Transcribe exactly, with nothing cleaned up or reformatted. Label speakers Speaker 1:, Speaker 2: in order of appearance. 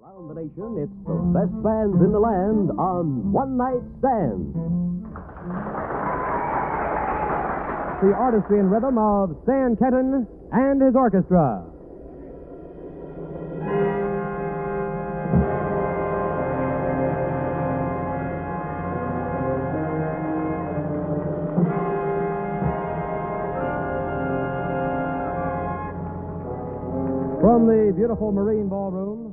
Speaker 1: Around the nation, it's the best bands in the land on One Night Stand.
Speaker 2: The artistry and rhythm of Stan Kenton and his orchestra. From the beautiful Marine Ballroom